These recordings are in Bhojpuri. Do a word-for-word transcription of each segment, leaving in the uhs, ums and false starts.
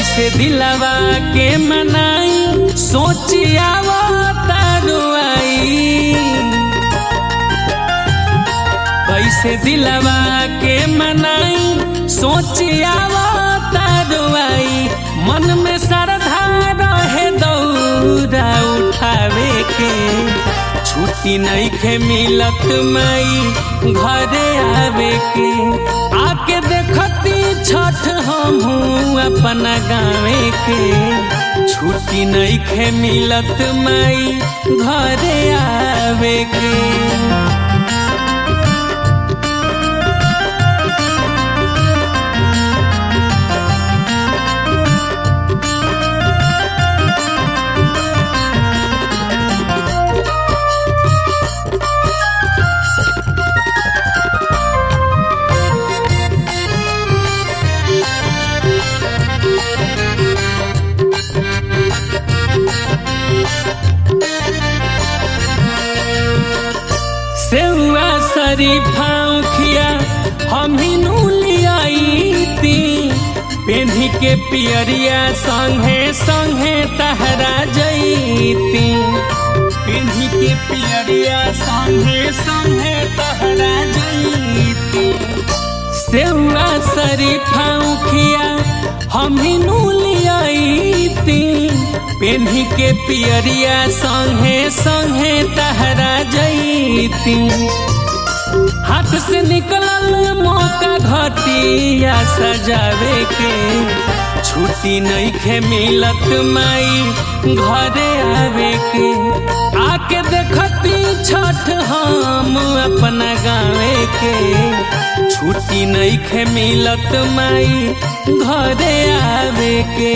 कैसे दिलवा के मनाई सोचिया तारुआई, कैसे दिलवा के मनाई सोचिया तारुआई। मन में श्रद्धा रहे दौरा उठावे के, छुट्टी नइखे मिलत माई घरे आवे के। आके देखती छठ हमहू अपना गावे के, छुट्टी नइखे मिलत माई घरे आवे के। सेवा शरीफा खिया हम ही लियाई ती, पेन्ही के पियरिया संगे संगे तहरा जईती। पेन्ही के पियरिया संगे संगे तहरा जईती। सेवा शरीफा खिया हम ही लियाई ती, पेन्ही के पियरिया संगे संगे तहरा जईती। हाथ से निकलल मौका घटिया सजावे के, छुट्टी नइखे मिलत माई घरे आवे के। आके देखती छठ हम अपना गावे के, छुट्टी नइखे मिलत माई घरे आवे के।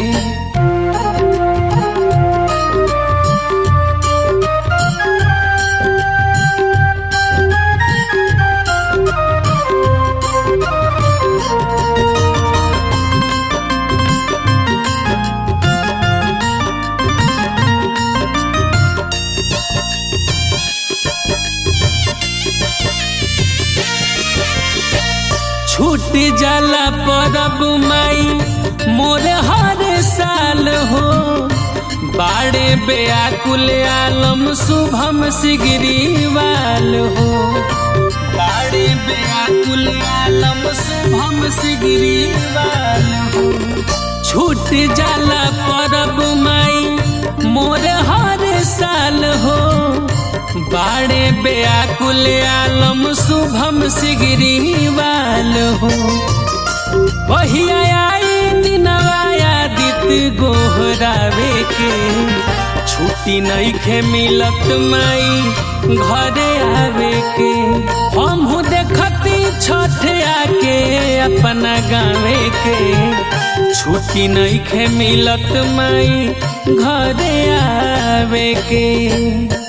छूट जाला परब माई मोर हर साल हो, बाड़े बेआकुल आलम शुभम सिगरीवाल हो। बाड़े बेआकुल आलम शुभम सिगरीवाल हो। छूट जाला परब माई मोर हर साल हो, बाड़े बेआकुल आलम शुभम सिगरीवाल हो। वही आई दिनवाया दित गोहरावे के, छुट्टी नइखे मिलत माई घरे आवे के। हमहू देखती छठ आके अपना गावे के, छुट्टी नइखे मिलत माई घरे आवे के।